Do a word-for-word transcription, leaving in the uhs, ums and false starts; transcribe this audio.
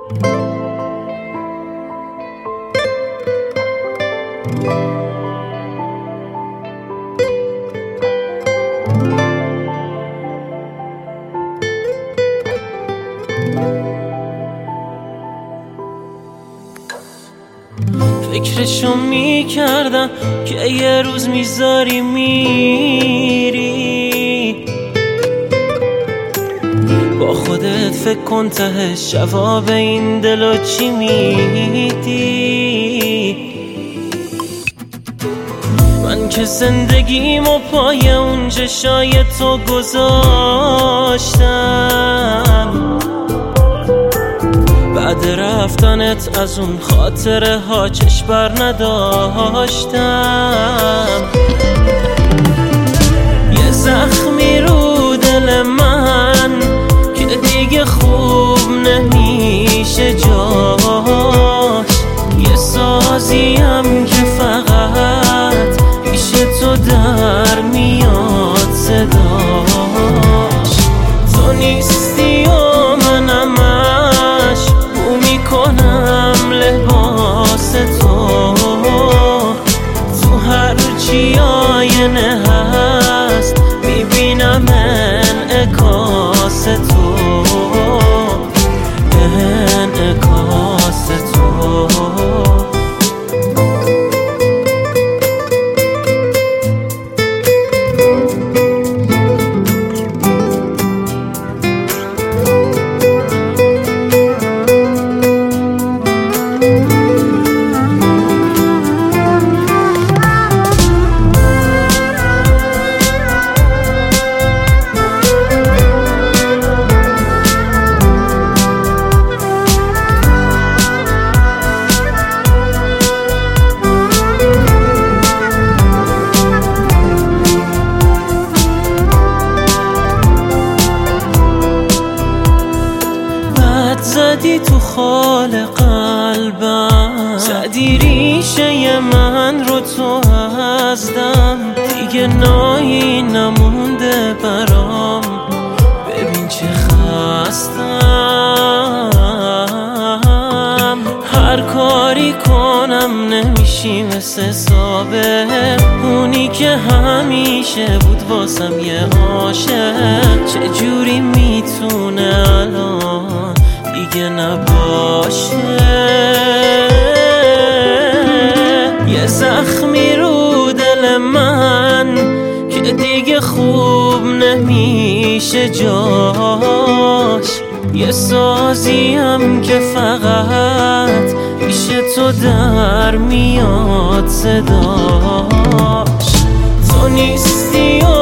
فکرشو میکردم که یه روز میذاری میری، با خودت فکر کن تهش جواب این دلو چی میدی. من که زندگیمو پای اون چشای تو گذاشتم، بعد رفتنت از اون خاطره ها چشم بر نداشتم. یه زخمی رو دل من که دیگه خوب نمیشه جاش، یه سازیم که فقط پیش تو در میاد صداش. تو نیستی و منمش بو میکنم لباس تو، تو هر چی آینه هست میبینم انعکاس تو، انعکاس تو. زدی تو خال قلبم، زدی ریشه من رو تو از دم، دیگه نایی نمونده برام، ببین چه خستم. هر کاری کنم نمیشی مثل صابر، اونی که همیشه بود واسم یه عاشق، چجوری میتونه الان دیگه نباشه. یه زخمی رو دل من که دیگه خوب نمیشه جاش، یه سازیم که فقط پیش تو در میاد صداش. تو نیستی و